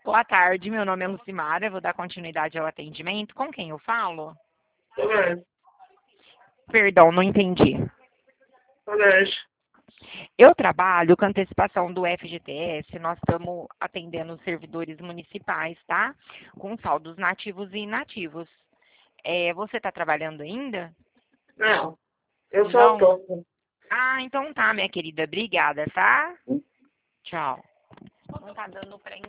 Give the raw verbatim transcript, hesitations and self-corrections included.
Boa tarde, meu nome é Lucimara, vou dar continuidade ao atendimento. Com quem eu falo? Solange. Perdão, não entendi. Solange. Eu trabalho com antecipação do F G T S, nós estamos atendendo os servidores municipais, tá? Com saldos nativos e inativos. É, você está trabalhando ainda? Não, eu sou Não? autônomo. Ah, então tá, minha querida. Obrigada, tá? Tchau. Não tá dando pra